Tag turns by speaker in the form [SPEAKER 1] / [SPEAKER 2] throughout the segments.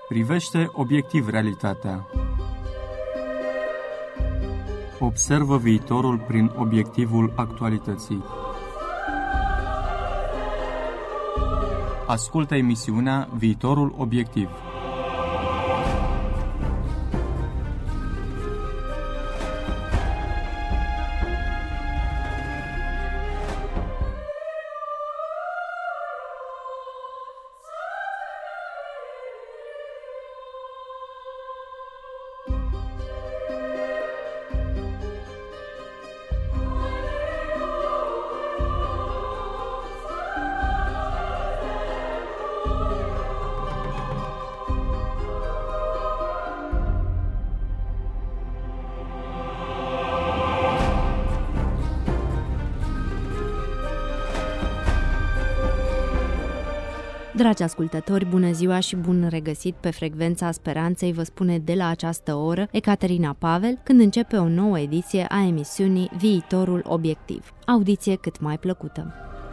[SPEAKER 1] Privește obiectiv realitatea. Observă viitorul prin obiectivul actualității. Ascultă emisiunea Viitorul Obiectiv.
[SPEAKER 2] Dragi ascultători, bună ziua și bun regăsit pe Frecvența Speranței, vă spune de la această oră Ecaterina Pavel, când începe o nouă ediție a emisiunii Viitorul Obiectiv. Audiție cât mai plăcută!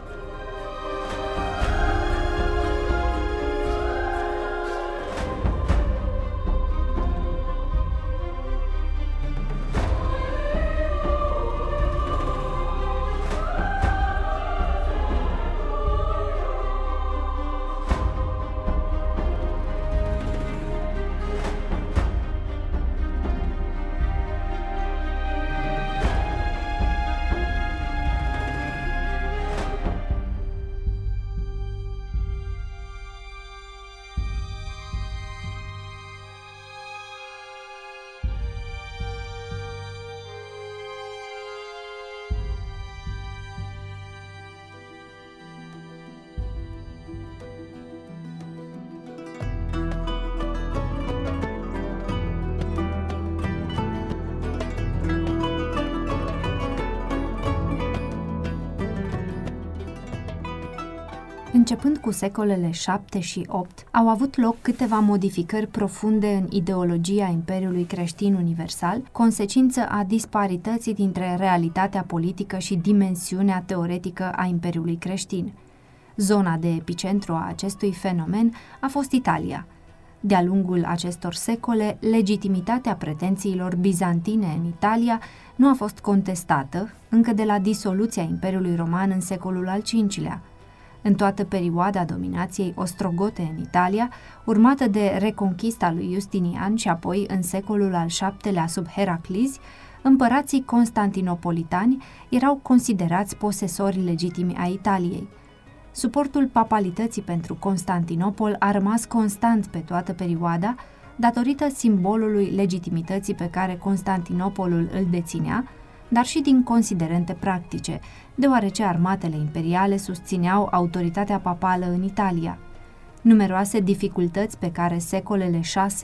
[SPEAKER 2] Începând cu secolele 7 și 8, au avut loc câteva modificări profunde în ideologia Imperiului Creștin Universal, consecință a disparității dintre realitatea politică și dimensiunea teoretică a Imperiului Creștin. Zona de epicentru a acestui fenomen a fost Italia. De-a lungul acestor secole, legitimitatea pretențiilor bizantine în Italia nu a fost contestată încă de la disoluția Imperiului Roman în secolul al V-lea. În toată perioada dominației ostrogote în Italia, urmată de reconchista lui Justinian și apoi în secolul al VII-lea sub Heraclizi, împărații constantinopolitani erau considerați posesori legitimi ai Italiei. Suportul papalității pentru Constantinopol a rămas constant pe toată perioada, datorită simbolului legitimității pe care Constantinopolul îl deținea, dar și din considerente practice, deoarece armatele imperiale susțineau autoritatea papală în Italia. Numeroase dificultăți pe care secolele 6-8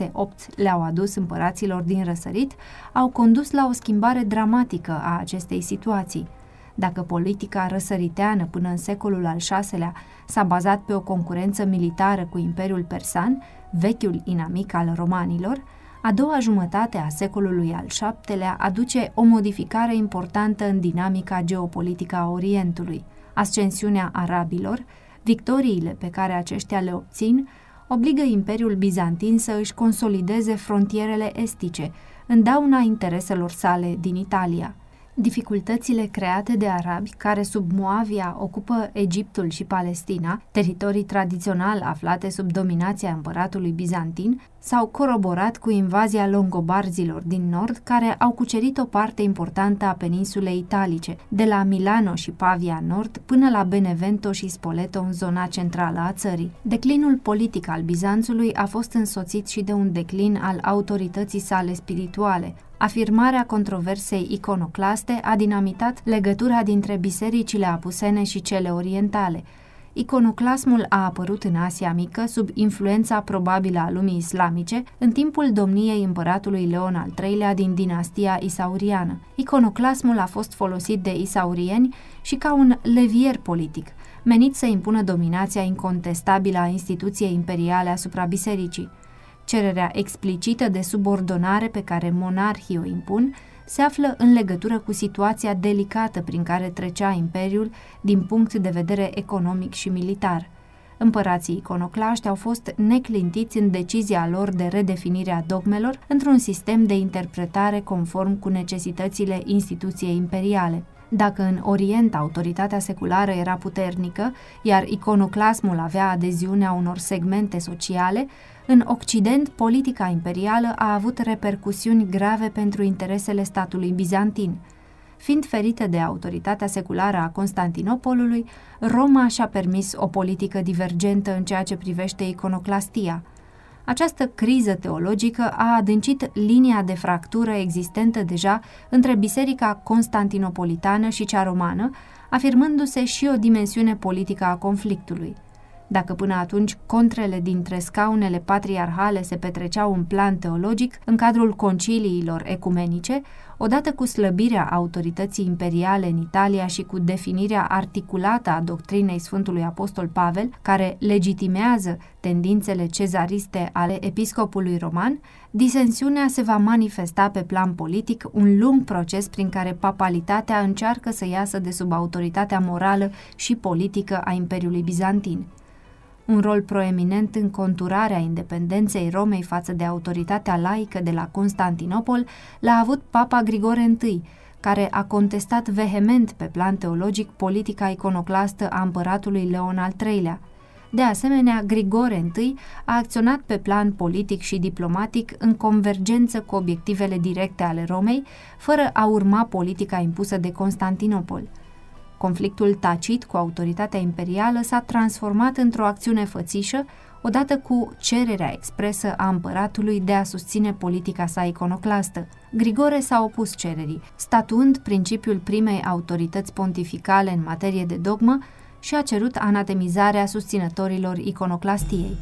[SPEAKER 2] le-au adus împăraților din răsărit au condus la o schimbare dramatică a acestei situații. Dacă politica răsăriteană până în secolul al VI-lea s-a bazat pe o concurență militară cu Imperiul Persan, vechiul inamic al romanilor, a doua jumătate a secolului al VII-lea aduce o modificare importantă în dinamica geopolitică a Orientului. Ascensiunea arabilor, victoriile pe care aceștia le obțin, obligă Imperiul Bizantin să își consolideze frontierele estice, în dauna intereselor sale din Italia. Dificultățile create de arabi, care sub Moavia ocupă Egiptul și Palestina, teritorii tradițional aflate sub dominația împăratului bizantin, s-au coroborat cu invazia longobarzilor din nord, care au cucerit o parte importantă a peninsulei italice, de la Milano și Pavia nord până la Benevento și Spoleto în zona centrală a țării. Declinul politic al Bizanțului a fost însoțit și de un declin al autorității sale spirituale. Afirmarea controversei iconoclaste a dinamitat legătura dintre bisericile apusene și cele orientale. Iconoclasmul a apărut în Asia Mică sub influența probabilă a lumii islamice în timpul domniei împăratului Leon al III-lea din dinastia isauriană. Iconoclasmul a fost folosit de isaurieni și ca un levier politic, menit să impună dominația incontestabilă a instituției imperiale asupra bisericii. Cererea explicită de subordonare pe care monarhii o impun se află în legătură cu situația delicată prin care trecea imperiul din punct de vedere economic și militar. Împărații iconoclaști au fost neclintiți în decizia lor de redefinire a dogmelor într-un sistem de interpretare conform cu necesitățile instituției imperiale. Dacă în Orient autoritatea seculară era puternică, iar iconoclasmul avea adeziunea unor segmente sociale, în Occident politica imperială a avut repercusiuni grave pentru interesele statului bizantin. Fiind ferită de autoritatea seculară a Constantinopolului, Roma și-a permis o politică divergentă în ceea ce privește iconoclastia. Această criză teologică a adâncit linia de fractură existentă deja între biserica constantinopolitană și cea romană, afirmându-se și o dimensiune politică a conflictului. Dacă până atunci contrele dintre scaunele patriarhale se petreceau în plan teologic, în cadrul conciliilor ecumenice, odată cu slăbirea autorității imperiale în Italia și cu definirea articulată a doctrinei Sfântului Apostol Pavel, care legitimează tendințele cezariste ale episcopului roman, disensiunea se va manifesta pe plan politic, un lung proces prin care papalitatea încearcă să iasă de sub autoritatea morală și politică a Imperiului Bizantin. Un rol proeminent în conturarea independenței Romei față de autoritatea laică de la Constantinopol l-a avut Papa Grigore I, care a contestat vehement pe plan teologic politica iconoclastă a împăratului Leon al III-lea. De asemenea, Grigore I a acționat pe plan politic și diplomatic în convergență cu obiectivele directe ale Romei, fără a urma politica impusă de Constantinopol. Conflictul tacit cu autoritatea imperială s-a transformat într-o acțiune fățișă, odată cu cererea expresă a împăratului de a susține politica sa iconoclastă. Grigore s-a opus cererii, statuând principiul primei autorități pontificale în materie de dogmă și a cerut anatemizarea susținătorilor iconoclastiei.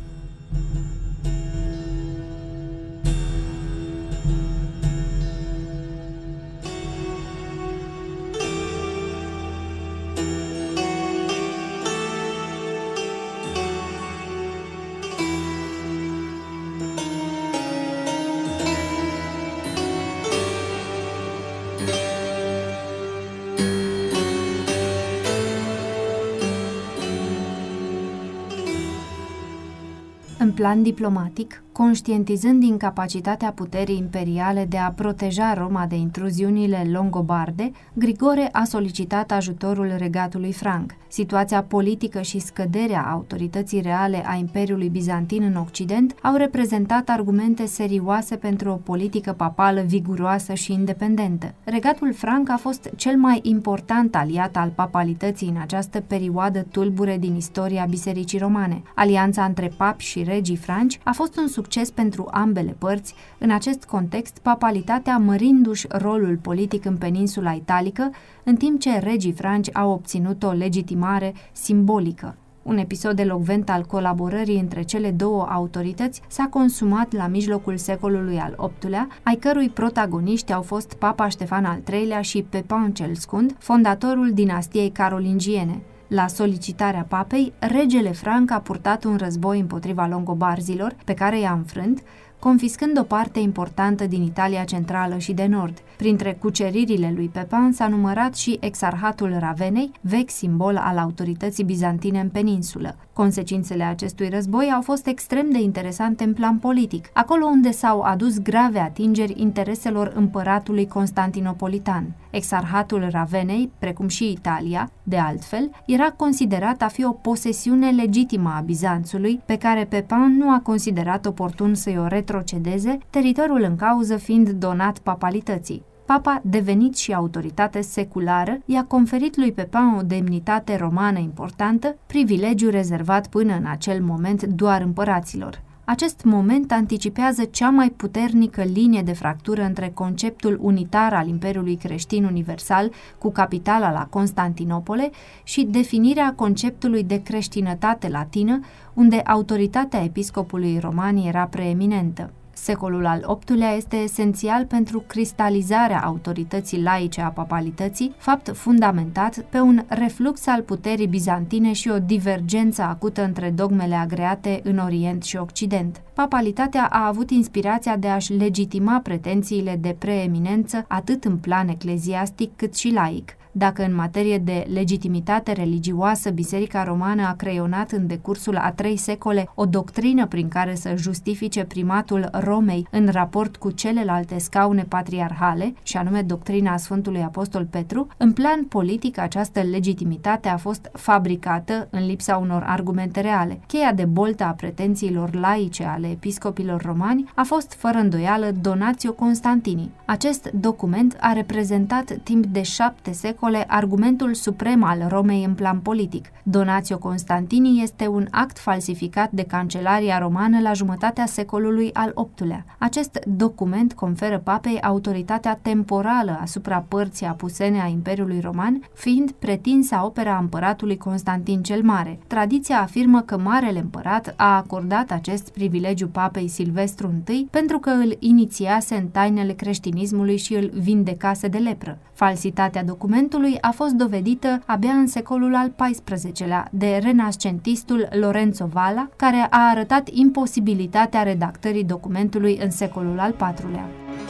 [SPEAKER 2] În plan diplomatic, conștientizând incapacitatea puterii imperiale de a proteja Roma de intruziunile longobarde, Grigore a solicitat ajutorul regatului franc. Situația politică și scăderea autorității reale a Imperiului Bizantin în Occident au reprezentat argumente serioase pentru o politică papală viguroasă și independentă. Regatul franc a fost cel mai important aliat al papalității în această perioadă tulbure din istoria Bisericii Romane. Alianța între papi și regii franci a fost un succes pentru ambele părți, în acest context papalitatea mărindu-și rolul politic în peninsula italică, în timp ce regii franci au obținut o legitimare simbolică. Un episod elocvent al colaborării între cele două autorități s-a consumat la mijlocul secolului al VIII-lea, ai cărui protagoniști au fost Papa Ștefan al III-lea și Pepin cel Scund, fondatorul dinastiei carolingiene. La solicitarea papei, regele franc a purtat un război împotriva longobarzilor, pe care i-a înfrânt, confiscând o parte importantă din Italia centrală și de nord. Printre cuceririle lui Pepin s-a numărat și exarhatul Ravenei, vechi simbol al autorității bizantine în peninsulă. Consecințele acestui război au fost extrem de interesante în plan politic, acolo unde s-au adus grave atingeri intereselor împăratului constantinopolitan. Exarhatul Ravenei, precum și Italia, de altfel, era considerat a fi o posesiune legitimă a Bizanțului, pe care Pepin nu a considerat oportun să-i o retrocedeze, teritoriul în cauză fiind donat papalității. Papa, devenit și autoritate seculară, i-a conferit lui Pepin o demnitate romană importantă, privilegiu rezervat până în acel moment doar împăraților. Acest moment anticipează cea mai puternică linie de fractură între conceptul unitar al Imperiului Creștin Universal, cu capitala la Constantinopole, și definirea conceptului de creștinătate latină, unde autoritatea episcopului roman era preeminentă. Secolul al VIII-lea este esențial pentru cristalizarea autorității laice a papalității, fapt fundamentat pe un reflux al puterii bizantine și o divergență acută între dogmele agreate în Orient și Occident. Papalitatea a avut inspirația de a-și legitima pretențiile de preeminență atât în plan ecleziastic cât și laic. Dacă în materie de legitimitate religioasă Biserica Romană a creionat în decursul a 3 secole o doctrină prin care să justifice primatul Romei în raport cu celelalte scaune patriarhale, și anume doctrina Sfântului Apostol Petru, în plan politic această legitimitate a fost fabricată în lipsa unor argumente reale. Cheia de boltă a pretențiilor laice ale episcopilor romani a fost fără îndoială Donatio Constantini. Acest document a reprezentat timp de 7 secole argumentul suprem al Romei în plan politic. Donatio Constantini este un act falsificat de Cancelaria Romană la jumătatea secolului al VIII-lea. Acest document conferă papei autoritatea temporală asupra părții apusene a Imperiului Roman, fiind pretinsa opera împăratului Constantin cel Mare. Tradiția afirmă că Marele Împărat a acordat acest privilegiu papei Silvestru I pentru că îl inițiase în tainele creștinismului și îl vindecase de lepră. Falsitatea documentului a fost dovedită abia în secolul al XIV-lea de renascentistul Lorenzo Valla, care a arătat imposibilitatea redactării documentului în secolul al IV-lea.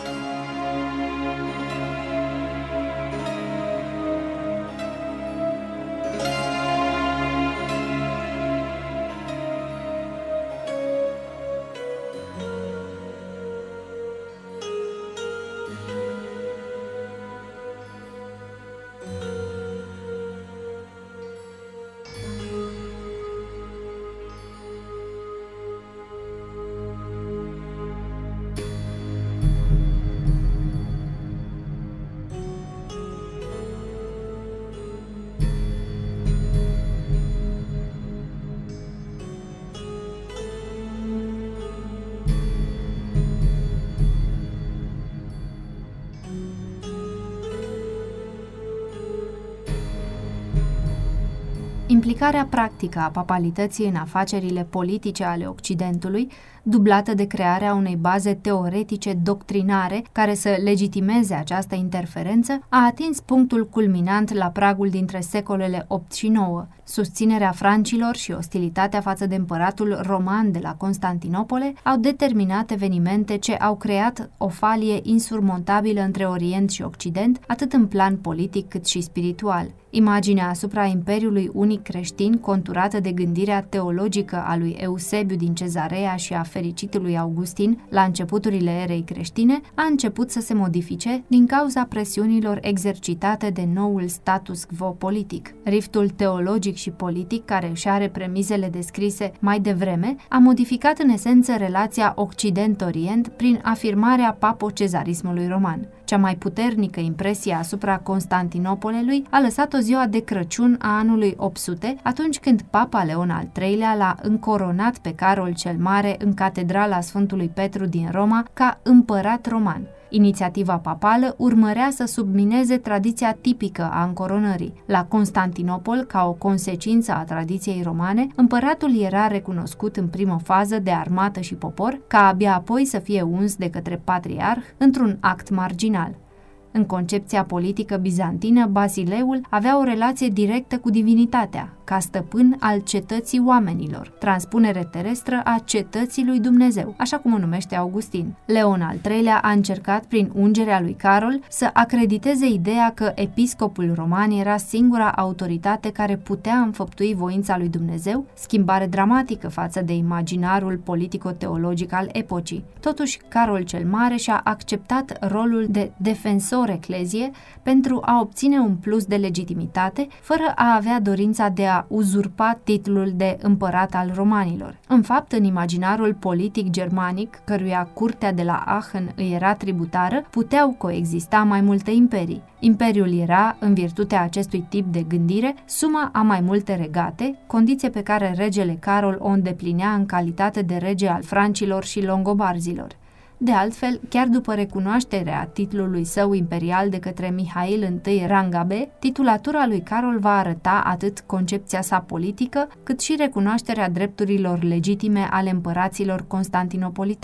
[SPEAKER 2] Implicarea practică a papalității în afacerile politice ale Occidentului, dublată de crearea unei baze teoretice doctrinare care să legitimeze această interferență, a atins punctul culminant la pragul dintre secolele 8 și 9. Susținerea francilor și ostilitatea față de împăratul roman de la Constantinopole au determinat evenimente ce au creat o falie insurmontabilă între Orient și Occident, atât în plan politic cât și spiritual. Imaginea asupra Imperiului unic creștin, conturată de gândirea teologică a lui Eusebiu din Cezarea și a fericitului Augustin la începuturile erei creștine, a început să se modifice din cauza presiunilor exercitate de noul status quo politic. Riftul teologic și politic, care își are premizele descrise mai devreme, a modificat în esență relația Occident-Orient prin afirmarea papo-cezarismului roman. Cea mai puternică impresie asupra Constantinopolului a lăsat-o ziua de Crăciun a anului 800, atunci când Papa Leon al III-lea l-a încoronat pe Carol cel Mare în catedrala Sfântului Petru din Roma ca împărat roman. Inițiativa papală urmărea să submineze tradiția tipică a încoronării. La Constantinopol, ca o consecință a tradiției romane, împăratul era recunoscut în primă fază de armată și popor, ca abia apoi să fie uns de către patriarh într-un act marginal. În concepția politică bizantină, Basileul avea o relație directă cu divinitatea, ca stăpân al cetății oamenilor, transpunere terestră a cetății lui Dumnezeu, așa cum o numește Augustin. Leon al III-lea a încercat, prin ungerea lui Carol, să acrediteze ideea că episcopul roman era singura autoritate care putea înfăptui voința lui Dumnezeu, schimbare dramatică față de imaginarul politico-teologic al epocii. Totuși, Carol cel Mare și-a acceptat rolul de defensor eclezie pentru a obține un plus de legitimitate, fără a avea dorința de a uzurpa titlul de împărat al romanilor. În fapt, în imaginarul politic germanic, căruia curtea de la Aachen îi era tributară, puteau coexista mai multe imperii. Imperiul era, în virtutea acestui tip de gândire, suma a mai multe regate, condiție pe care regele Carol o îndeplinea în calitate de rege al francilor și longobarzilor. De altfel, chiar după recunoașterea titlului său imperial de către Mihail I Rangabe, titulatura lui Carol va arăta atât concepția sa politică, cât și recunoașterea drepturilor legitime ale împăraților constantinopolitani.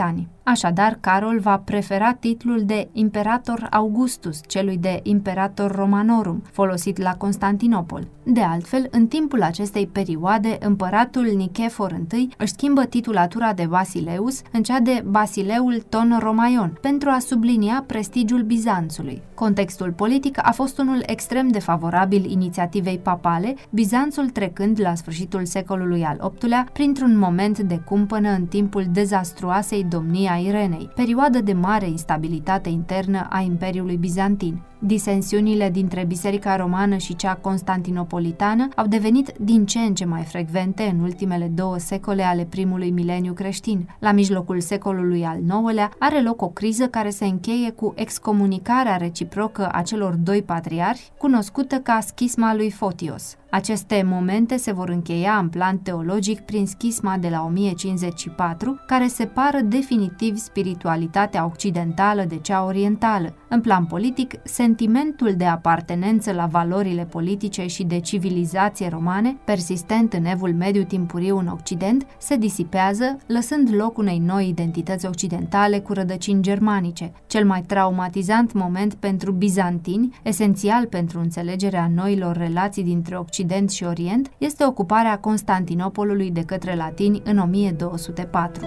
[SPEAKER 2] Așadar, Carol va prefera titlul de Imperator Augustus celui de Imperator Romanorum, folosit la Constantinopol. De altfel, în timpul acestei perioade, împăratul Nicefor I își schimbă titulatura de Basileus în cea de Basileul Ton Romaion, pentru a sublinia prestigiul Bizanțului. Contextul politic a fost unul extrem de favorabil inițiativei papale, Bizanțul trecând la sfârșitul secolului al VIII-lea printr-un moment de cumpănă în timpul dezastruoasei domnii a Irenei, perioadă de mare instabilitate internă a Imperiului Bizantin. Disensiunile dintre Biserica Romană și cea constantinopolitană au devenit din ce în ce mai frecvente în ultimele 2 secole ale primului mileniu creștin. La mijlocul secolului al IX-lea are loc o criză care se încheie cu excomunicarea reciprocă a celor 2 patriarhi, cunoscută ca schisma lui Fotios. Aceste momente se vor încheia în plan teologic prin schisma de la 1054, care separă definitiv spiritualitatea occidentală de cea orientală. În plan politic, sentimentul de apartenență la valorile politice și de civilizație romane, persistent în evul mediu timpuriu în Occident, se disipează, lăsând loc unei noi identități occidentale cu rădăcini germanice. Cel mai traumatizant moment pentru bizantini, esențial pentru înțelegerea noilor relații dintre Occident și Orient, este ocuparea Constantinopolului de către latini în 1204.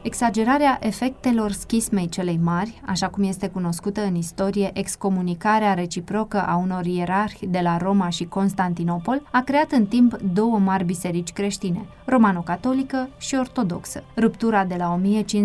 [SPEAKER 2] Exagerarea efectelor schismei celei mari, așa cum este cunoscută în istorie excomunicarea reciprocă a unor ierarhi de la Roma și Constantinopol, a creat în timp două mari biserici creștine, romano-catolică și ortodoxă. Ruptura de la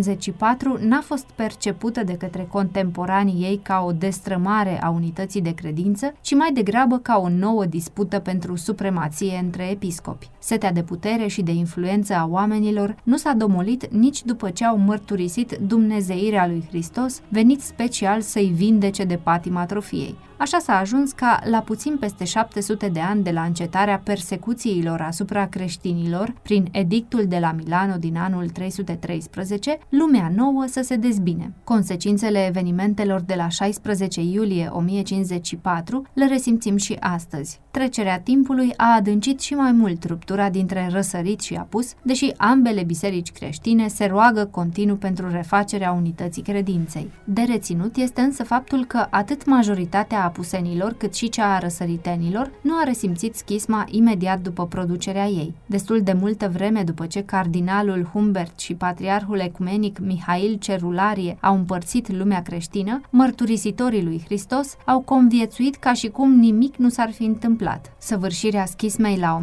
[SPEAKER 2] 1054 n-a fost percepută de către contemporanii ei ca o destrămare a unității de credință, ci mai degrabă ca o nouă dispută pentru supremație între episcopi. Setea de putere și de influență a oamenilor nu s-a domolit nici după ce au mărturisit dumnezeirea lui Hristos, venit special să-i vindece de patima atrofiei. Așa s-a ajuns ca, la puțin peste 700 de ani de la încetarea persecuțiilor asupra creștinilor, prin edictul de la Milano din anul 313, lumea nouă să se dezbine. Consecințele evenimentelor de la 16 iulie 1054 le resimțim și astăzi. Trecerea timpului a adâncit și mai mult ruptura dintre răsărit și apus, deși ambele biserici creștine se roagă continuu pentru refacerea unității credinței. De reținut este însă faptul că atât majoritatea apusenilor cât și cea a răsăritenilor nu a resimțit schisma imediat după producerea ei. Destul de multă vreme după ce cardinalul Humbert și patriarhul ecumenic Mihail Cerularie au împărțit lumea creștină, mărturisitorii lui Hristos au conviețuit ca și cum nimic nu s-ar fi întâmplat. Săvârșirea schismei la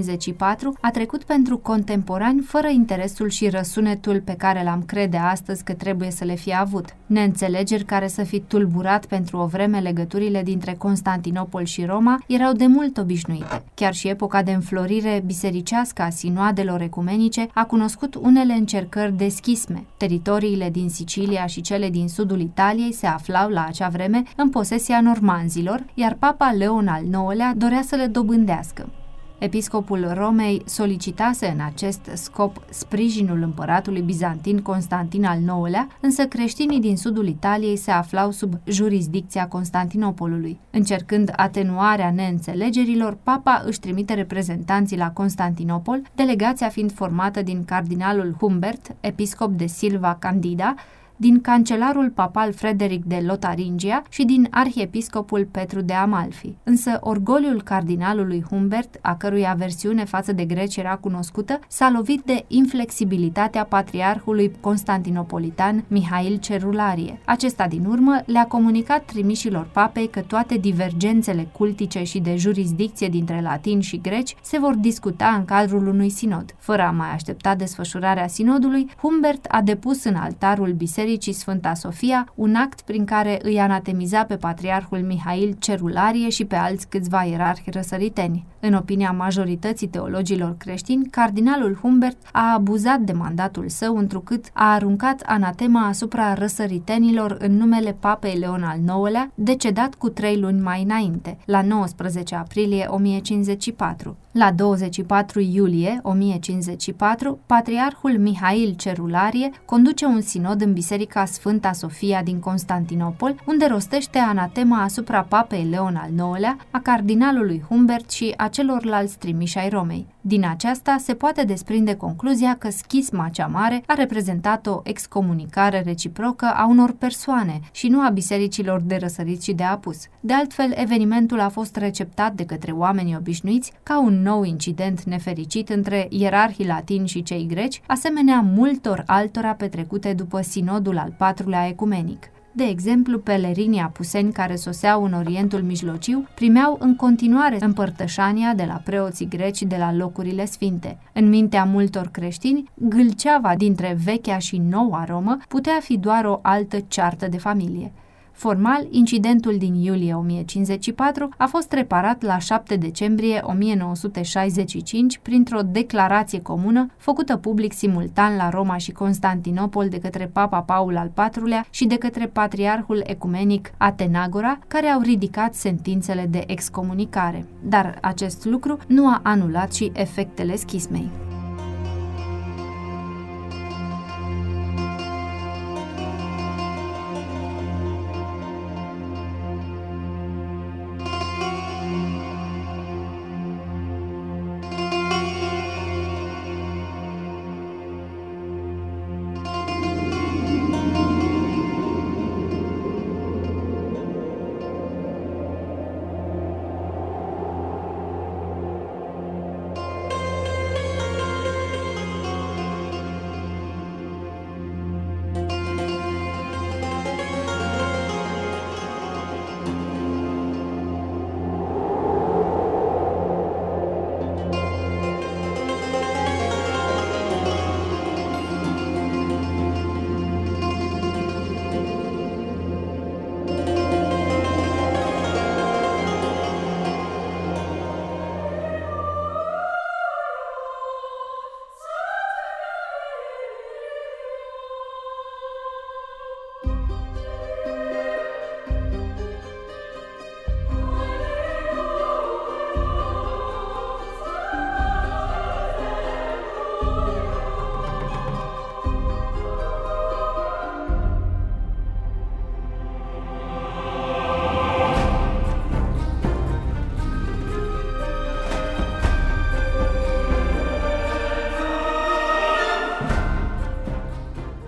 [SPEAKER 2] 1054 a trecut pentru contemporani fără interesul și răsunetul pe care l-am crede astăzi că trebuie să le fie avut. Neînțelegeri care să fi tulburat pentru o vreme legăturile dintre Constantinopol și Roma erau de mult obișnuite. Chiar și epoca de înflorire bisericească a sinoadelor ecumenice a cunoscut unele încercări de schisme. Teritoriile din Sicilia și cele din sudul Italiei se aflau la acea vreme în posesia normanzilor, iar Papa Leon al IX-lea dorea să le dobândească. Episcopul Romei solicitase în acest scop sprijinul împăratului bizantin Constantin al IX-lea, însă creștinii din sudul Italiei se aflau sub jurisdicția Constantinopolului. Încercând atenuarea neînțelegerilor, papa își trimite reprezentanții la Constantinopol, delegația fiind formată din cardinalul Humbert, episcop de Silva Candida, din cancelarul papal Frederic de Lotaringia și din arhiepiscopul Petru de Amalfi. Însă orgoliul cardinalului Humbert, a cărui aversiune față de greci era cunoscută, s-a lovit de inflexibilitatea patriarhului constantinopolitan Mihail Cerularie. Acesta din urmă le-a comunicat trimișilor papei că toate divergențele cultice și de jurisdicție dintre latini și greci se vor discuta în cadrul unui sinod. Fără a mai aștepta desfășurarea sinodului, Humbert a depus în altarul bisericii Sfânta Sofia un act prin care îi anatemiza pe patriarhul Mihail Cerularie și pe alți câțiva ierarhi răsăriteni. În opinia majorității teologilor creștini, cardinalul Humbert a abuzat de mandatul său întrucât a aruncat anatema asupra răsăritenilor în numele papei Leon al IX-lea, decedat cu 3 luni mai înainte, la 19 aprilie 1054. La 24 iulie 1054, patriarhul Mihail Cerularie conduce un sinod în Biserica Sfânta Sofia din Constantinopol, unde rostește anatema asupra papei Leon al IX-lea, a cardinalului Humbert și a celorlalți trimiși ai Romei. Din aceasta se poate desprinde concluzia că schisma cea mare a reprezentat o excomunicare reciprocă a unor persoane și nu a bisericilor de răsărit și de apus. De altfel, evenimentul a fost receptat de către oamenii obișnuiți ca un nou incident nefericit între ierarhii latini și cei greci, asemenea multor altora petrecute după sinodul al IV-lea ecumenic. De exemplu, pelerinii apuseni care soseau în Orientul Mijlociu primeau în continuare împărtășania de la preoții greci de la locurile sfinte. În mintea multor creștini, gâlceava dintre vechea și noua Romă putea fi doar o altă ceartă de familie. Formal, incidentul din iulie 1054 a fost reparat la 7 decembrie 1965 printr-o declarație comună făcută public simultan la Roma și Constantinopol de către Papa Paul al IV-lea și de către patriarhul ecumenic Atenagora, care au ridicat sentințele de excomunicare. Dar acest lucru nu a anulat și efectele schismei.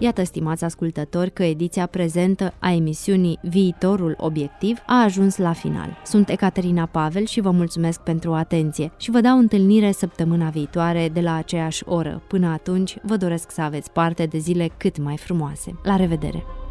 [SPEAKER 2] Iată, stimați ascultători, că ediția prezentă a emisiunii Viitorul Obiectiv a ajuns la final. Sunt Ecaterina Pavel și vă mulțumesc pentru atenție și vă dau întâlnire săptămâna viitoare de la aceeași oră. Până atunci, vă doresc să aveți parte de zile cât mai frumoase. La revedere!